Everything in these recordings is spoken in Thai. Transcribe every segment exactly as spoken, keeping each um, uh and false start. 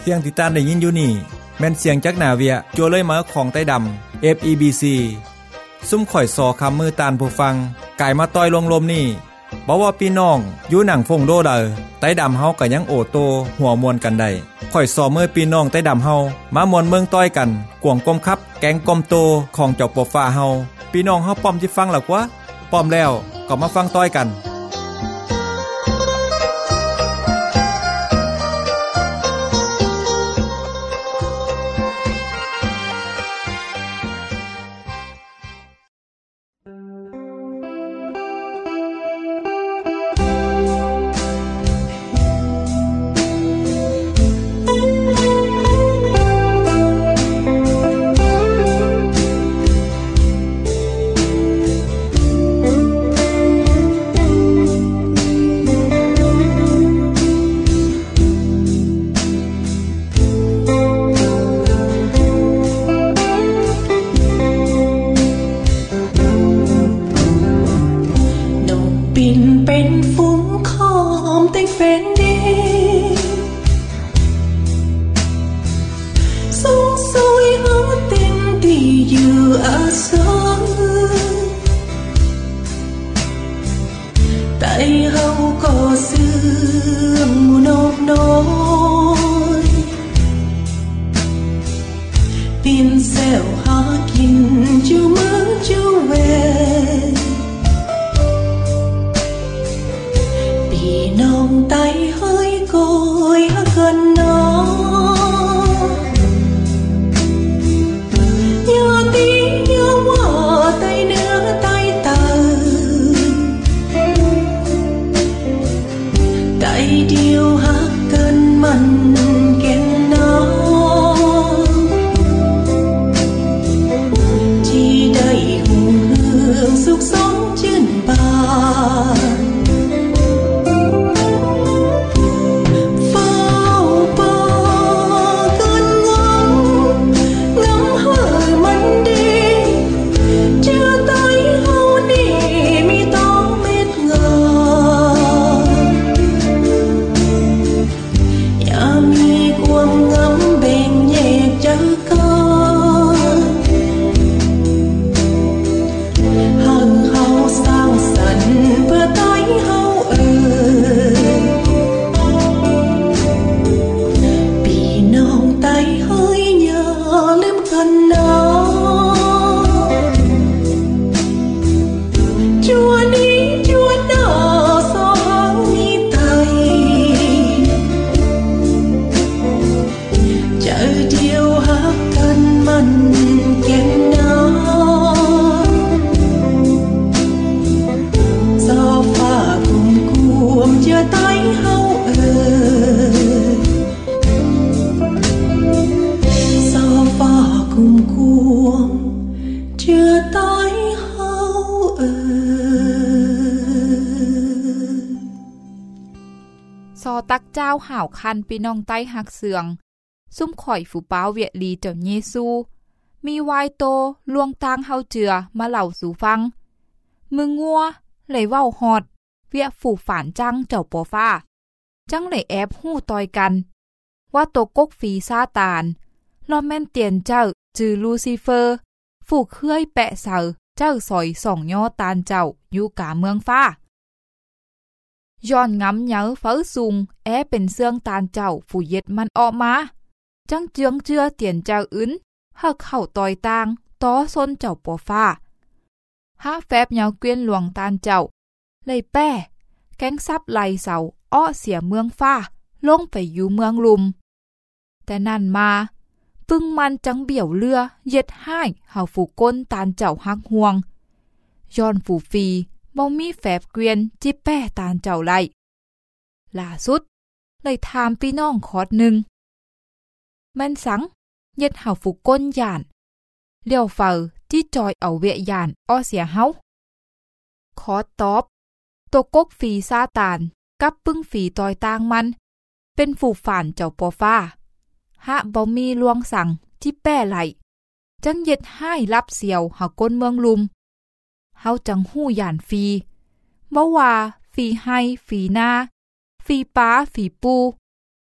สียงที่ตานได้ยินอยู่นี่แม่นเสียงจากนาเวียจัวเลยมาของใต้ดำ เอฟ อี บี ซี ซุ่มข่อยซอคำมือตานผู้ฟังกายมาต้อยลงลมนี่บ่ว่าพี่น้องอยู่หนังฟงโดเดอใต้ดำเฮาก็ยังโอโตหัวมวนกันได้ข่อยซอมือพี่น้องใต้ดำเฮามามวนเมืองต้อยกันกวงกลมคับแกงกลมโตของเจ้าปอฟ้าเฮาพี่น้องเฮาป้อมสิฟังหรอกวะป้อมแล้วก็มาฟังต้อยกันตักเจ้าห่าวคันพี่น้องใต้หักเสืองซุ่มข่อยฝูป้าวเวียลีเจ้าเยซูมีวายโตลวงตางเฮาเจือมาเล่าสู่ฟังมึงงัวเลยเว้าฮอดเวียฝูฝานจังเจ้าปอฟ้าจังเลยแอบหู้ต่อยกันว่าโตกกฝีซาตานลอมแม่นเตียนเจ้าจือลูซิเฟอร์ฝูเคลื่อยแปะเสาเจ้าสอยส่องย่อตานเจ้าอยู่กาเมืองฟ้าย้อนงำเยาเฝ้าซุงแอเป็นเสื่องตานเจ้าฝูเย็ดมันออกมาจังเจืองเจือเตียนเจ้าอื่นเฮาเข้าต่อยตางต้อซนเจ้าปอฟ้าห้าแฟบเยาเกวียนหลวงตานเจ้าเลยแป้แก๊งซับไหลเสาอ้อเสียเมืองฟ้าลงไปอยู่เมืองลุมแต่นั่นมาปึ้งมันจังเบี่ยวเรือเย็ดให้เฮาฝูก้นตานเจ้าฮักห่วงย้อนฝูฟีบ่มีแฝบเกวียนจิแป้ตานเจ้าไล่ล่าสุดเลยถามพี่น้องคอดหนึ่งแม่นสังเย็ดเฮาฝูก้นย่านเลี้ยวเฝ้าที่จอยเอาเวะย่านอ้อเสียเฮาขอตอบตัวกกฝีซาตานกับปึ้งฝีตอยตางมันเป็นฝูฝ่านเจ้าปอฟ้าหะบ่มีลวงสั่งที่แป้ไหลจังเย็ดให้รับเสียวเฮาก้นเมืองลุมเฮาจังหู้ย่านฟรีบ่ว่าฟรีให้ฟรีนาฟรีป้าฟรีปู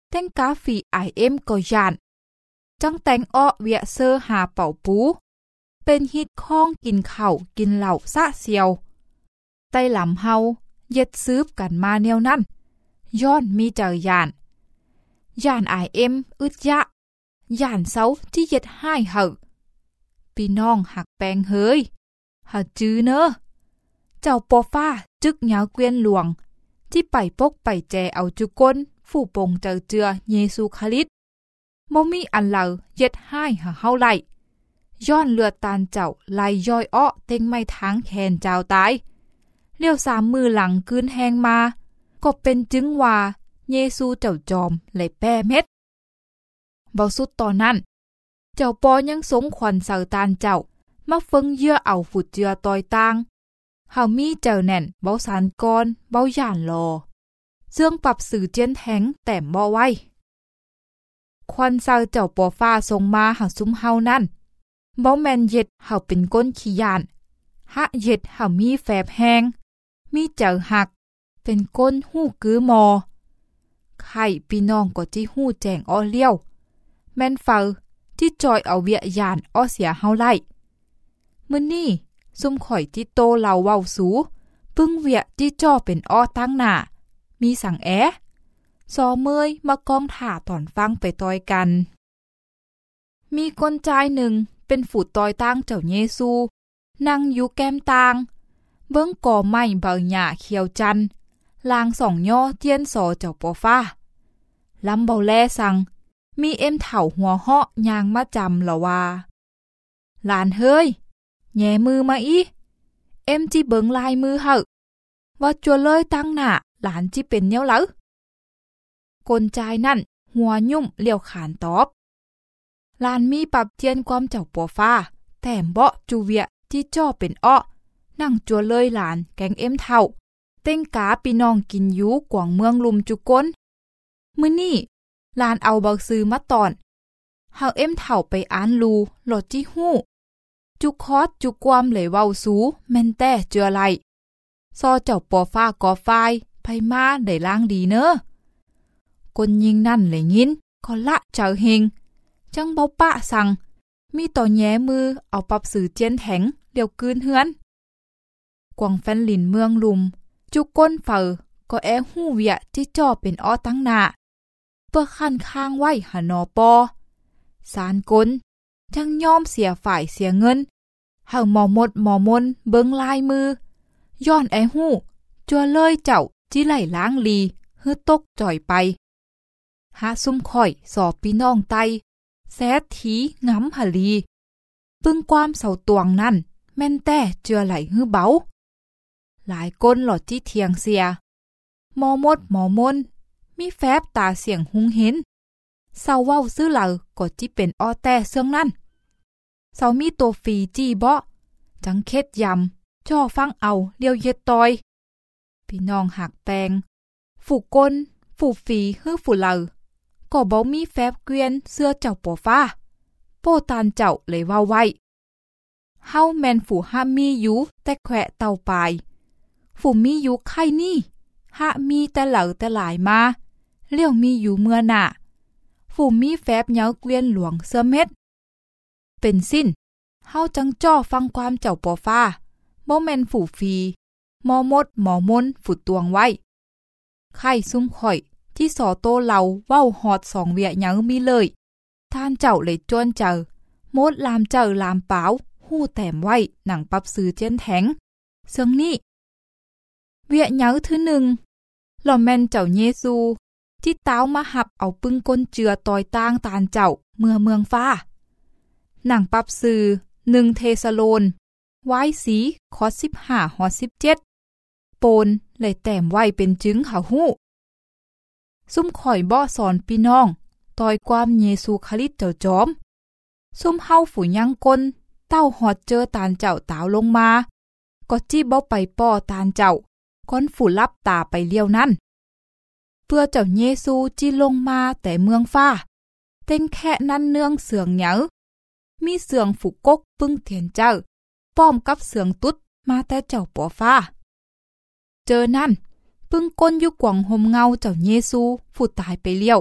แต่งกาฟีไอเอ็มก็ยานจังแต่งอ้อเวียเซอร์หาเป่าปูเป็นฮิตข้องกินข้าวกินเหล้าซะเสียวใต้หลำเฮาเย็ดซืบกันมาแนวนั้นย้อนมีเจอยานย่านไอเอ็มอึดยะย่านเซาที่เย็ดให้เหอะพี่น้องหักแปงเฮยหาจื้อเนอะเจ้าปอฟ้าจึกเหงาเกวียนหลวงที่ไปปกไปแจเอาจุก้นฝู่ปงเจอเจือเยซูคริสต์บ่มีอันเหล่าเย็ดให้หาเฮาไล่ย้อนเลือดตานเจ้าไล่ย่อยอ้อเต็งไม่ทางแขนเจ้าตายเลี้ยวสามมือหลังคืนแหงมาก็เป็นจึงว่าเยซูเจ้าจอมไหลแป้เม็ดเบาสุดตอนนั้นเจ้าปอยังสงขวัญเสาตานเจ้ามาเฟิงเยื่อเอาฝุดเจือตอยตางเฮามีเจ้าแน่นเบาสารกรเบาย่านรอเสื่องปรับสื่อเจียนแทงแต่มบ่ไว้ควันเสาเจ้าปอฟ้าส่งมาหาซุ้มเฮานั่นเบาแมนเย็ดเฮาเป็นก้นขี้ยานหะเย็ดเฮามีแฝบแหงมีเจ้าหักเป็นก้นหู้กือมอไข่พี่น้องก็จี้หู้แจงอ้อเลี้ยวแม่นเฝ้าที่จอยเอาเวียยานอ้อเสียเฮาไล่มื้อนี้ซุ่มข่อยที่โตเล่าเว้าสูปึ้งเวียที่จ่อเป็นอ้อตั้งหน้ามีสั่งแอซอเมยมากองถ่าตอนฟังไปตอยกันมีคนใจหนึ่งเป็นฝูดตอยตั้งเจ้าเยซูนั่งอยู่แก้มตางเบิ้งก่อไม้เบาหญ้าเขียวจันลางสองย่อเจียนสอเจ้าปอฟ้าลำเบาแลสั่งมีเอ็มเถ่าหัวเหาะยางมาจำละว่าหลานเฮ้ยแย่มือมาอีเอ็มจีเบิงลายมือเหอะว่าจัวเลยตั้งหน้าหลานจีเป็นเนี้ยเหรอกลใจนั่นหัวยุ่มเลี้ยวขานตอบหลานมีปรับเจียนความเจ้าปอฟ้าแต้มเบาะจูเวียที่จ่อเป็นอ้อนั่งจัวเลยหลานแกงเอ็มเท่าเต้งกาปีน้องกินยูกว่างเมืองลุมจุก้นมื้อนี่หลานเอาเบาซื้อมาตอนเฮาเอ็มเท่าไปอ่านลูโหลดจี้หู้จุคอดจุความเหลยเว้าสูแม่นแต่เจือไหลซอเจ้าปอฟ้ากอฝ้ายไผมาได้ล้างดีเนอะคนยิงนั่นเลยยินก็ละเจ้าเฮงจังเบาปะสั่งมีต่อแย้มือเอาปรับสื่อเจียนแถงเดี๋ยวกืนเฮือนกวางแฟนลินเมืองลุมจุก้นเฝอก็แอหู้เวียที่จ่อเป็นอ้อตั้งหน้าเพื่อขั้นข้างไว้หานอปอสารกลจังยอมเสียฝ่ายเสียเงินเฮาหมอมดหมอมนเบิงลายมือย้อนไอหู้จัวเลยเจ้าจิไหลล้างลีฮือตกจ่อยไปหาซุ่มข่อยสอบพี่น้องไตแซดถีงำหะลีปึ้งความเสาตวงนั่นแม่นแต่เจือไหลฮือเบาหลายก้นหลอดที่เทียงเสียหมอมดหมอมนมีแฟบตาเสียงหุงเห็นเศร้าเว้าซื้อเหล่าก็จิเป็นอ้อแต่เสื่องนั่นเศร้ามีตัวฟีจี้เบาะจังเค็ดยำจ่อฟังเอาเลี้ยวเย็ดตอยพี่น้องหักแปงฝูกก้นฝูฟีฮื้อฝูเหล่าก็บ่มีแฟบเกวียนเสื้อเจ้าปอฟ้าโป้ตานเจ้าเลยว่าไว้เฮาแมนฝูห้ามีอยู่แต่แขวะเต่าปลายฝูมีอยู่ไข่นี่หะมีแต่เหล่าแต่หลายมาเลี้ยวมีอยู่เมื่อหน้าฝูมีแฟบเหยาเกวียนหลวงเสื้อเม็ดเป็นสิ้นเฮาจังจ้อฟังความเจ้าปอฟ้าบ่แม่นฝูฟีหมอมดหมอมนฝูตวงไว้ไข่ซุ่มข่อยที่สอโตเหล่าเว้าหอดสองเวียยังมีเลยท่านเจ้าเลยจวนเจอมดลามเจอลามเปล่าหู้แต้มไว้หนังปรับซื้อเจียนแทงเสื่องนี้เวียยังทื่อหนึ่งหล่อแม่นเจ้าเยซูที่เต้ามาหับเอาปึ้งก้นเจือตอยตางตานเจ้าเมื่อเมืองฟ้าหนังปรับซื้อหนึ่งเทสโลนไว้สีคอสิบห้าหอสิบเจ็ดโปนเลยแต้มไว้เป็นจึงเขาหู้ซุ่มข่อยบ่สอนพี่น้องตอยความเยซูคริสต์เจ้าจอมซุ่มเฮาฝูยังก้นเต้าหอดเจอตานเจ้าตาวลงมาก็จี้บ่ไปป้อตานเจ้าก้นฝูลับตาไปเลี้ยวนั่นเพื่อเจ้าเยซูจี้ลงมาแต่เมืองฟ้าเต้งแค่นั้นเนืองเสืองเหยามีเสืองฝูกกปึ้งเถียนเจ้าป้อมกับเสืองตุ๊ดมาแต่เจ้าปอฟ้าเจอนั่นปึ้งก้นอยู่กว่างห่มเงาเจ้าเยซูฝูตายไปเลี้ยว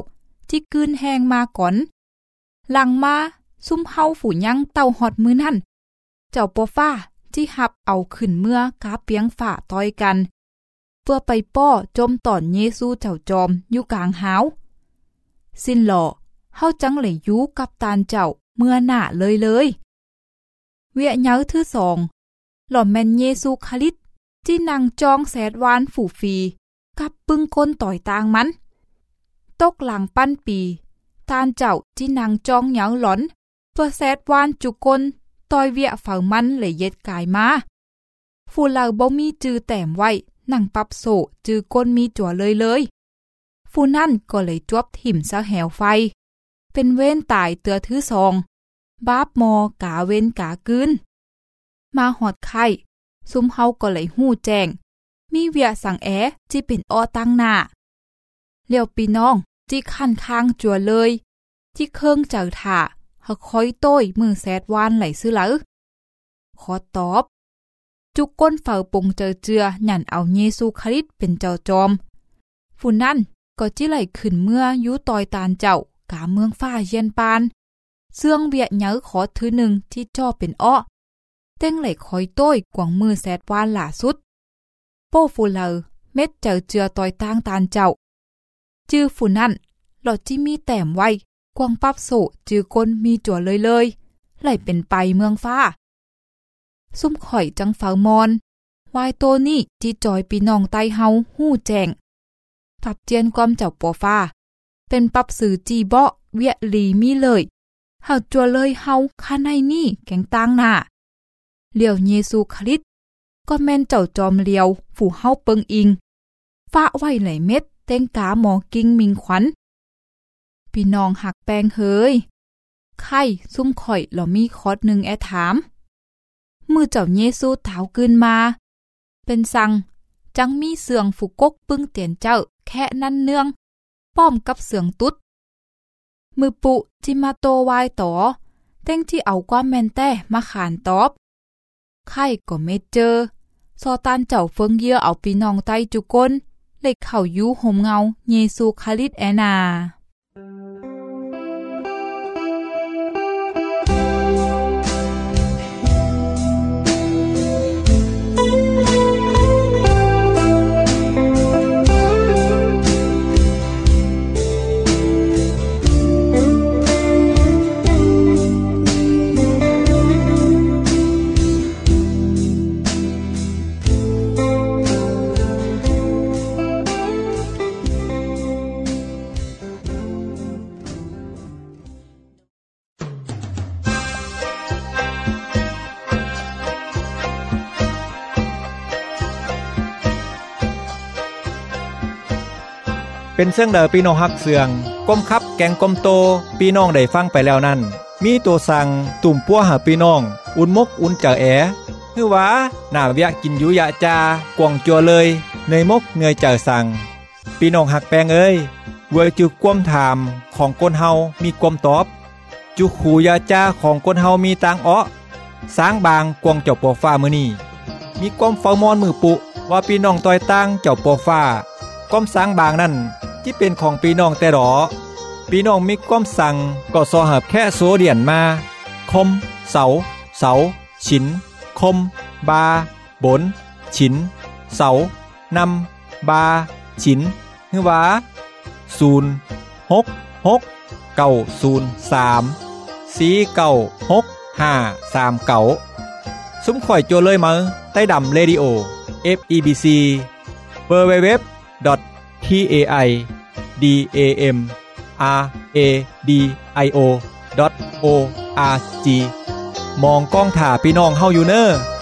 ที่กืนแหงมาก่อนหลังมาซุ่มเฮาฝูยังเต้าฮอดมือนั่นเจ้าปอฟ้าที่หับเอาขึ้นเมื่อกาเปียงฝ่าต้อยกันเพื่อไปป้อจมต่อนเยซูเจ้าจอมอยู่กลางหาวสิ้นหล่อเฮาจังเลยอยู่กับตานเจ้าเมื่อหน้าเลยเลยเวียเย้าทื่อสองหล่อแม่นเยซูคริสต์ที่นางจองแสดวานฝูฟีกับปึ้งก้นต่อยตางมันตกหลังปั้นปีตานเจ้าที่นางจองเหยาหลอนเพื่อแสดวานจุกลต่อยเวียเฝ้ามันเลยเย็ดกายมาฟูเหล่าบ่มีจือแต้มไว้นั่งปับโซจือก้นมีจั่วเลยเลยฟูนั่นก็เลยจวบถิ่มซะแหวไฟเป็นเว้นตายเตือทื่อสองบาปมอกาเว้นกากืนมาหอดไข่ซุ่มเฮาก็เลยหู้แจ้งมีเวียสังแอที่เป็นอ้อตั้งหน้าเลี้ยวปีน้องที่คันค้างจั่วเลยที่เครื่องเจอถ่าเฮาคอยโต้ยมือแซดวานไหลซื้อหรือขอตอบจุกก้นเฝ้าปงเจอเจือหยันเอาเยซูคริสต์เป็นเจ้าจอมฟูนั่นก็จิไหลขึ้นเมื่อยุตอยตานเจ้ากาเมืองฟ้าเย็นปานเสื่องเวียเนื้อขอถือหนึ่งที่จ่อเป็นอ้อเต้งไหลคอยโต้ยกวางมือแซดวานหล่าสุดโป้ฟูเลอเม็ดเจอเจือตอยตางตานเจ้าจื้อฟูนั่นหลอดที่มีแต้มไว้กวางปับโซจื้อก้นมีจั่วเลยเลยไหลเป็นไปเมืองฟ้าซุ่มข่อยจังเฝ้ามอนวายโตนี่ที่จอยปีน้องไตเฮาหู้แจ้งปับเจียนความเจ้าปอฟ้าเป็นปับสื่อจีเบาะเวียลีมีเลยเฮาจั่วเลยเฮาข้าในนี่แข็งตางหน้าเลี้ยวเยซูคริสต์ก็แม่นเจ้าจอมเลียวฝูเฮาเปิงอิงฟ้าไว้ไหลเม็ดเต้งกาหมอกิ้งมิงขวัญพี่น้องหักแปงเฮยไข่ซุ่มข่อยหล่อมีคอดหนึ่งแอถามมือเจ้าเยซูเท้ากืนมาเป็นสังจังมีเสืองฝูกกปึ้งเตียนเจ้าแค่นั่นเนืองป้อมกับเสืองตุ๊ดมือปุจิมาโตวายต่อเต้งที่เอาความแมนแต้มาขานตอบไข่ก็ไม่เจอซอตานเจ้าเฟิงเยื่อเอาปีน้องไตจุก้นเล็กเข่ายูห่มเงาเยซูคริสต์แอนาเป็นเสื่องเดอพี่น้องฮักเสืองก้มคับแกงก้มโตพี่น้องได้ฟังไปแล้วนั่นมีตัวสั่งตุ่มปัวหาพี่น้องอุ่นมกอุ่นเจอแอคือว่าหน้าเวียกินอยู่ยะจากวงจัวเลยเนยมกเนยเจอสั่งพี่น้องฮักแปงเอ้ยเวยจุความถามของคนเฮามีความตอบจุขู่ยาจาของคนเฮามีตางอ้อสร้างบางกวงเจ้าปอฟ้ามื้อนี้มีความเฝ้ามอนมือปุว่าพี่น้องต้อยตางเจ้าปอฟ้าก้อมสร้างบางนั่นที่เป็นของพี่น้องแต่หรอพี่น้องมีก้อมสั่งก็ซอหับแค่โซเดียนมาคมเสาเสาฉินคมบาบนฉินเสานำบาฉินฮือว่าศูนย์หกหกเก้าศูนย์สามสี่เก้าหกห้าสามเก้าซุ้มข่อยโจเลยมาใต้ดำเรดิโอ เอฟ อี บี ซี ดับเบิลยู ดับเบิลยู ดับเบิลยู ดอท ที เอ ไอ ดี เอ เอ็ม อาร์ เอ ดี ไอ โอ ดอท โอ อาร์ จี มองกล้องถ่าพี่น้องเฮาอยู่เน้อ